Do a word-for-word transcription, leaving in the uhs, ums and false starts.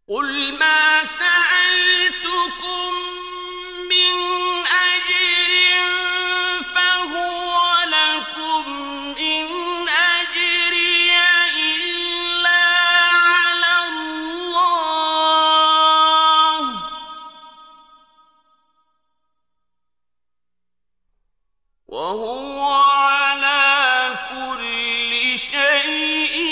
قل ما سألتكم من أجر فهو لكم إن أجري إلا على الله وهو على كل شيء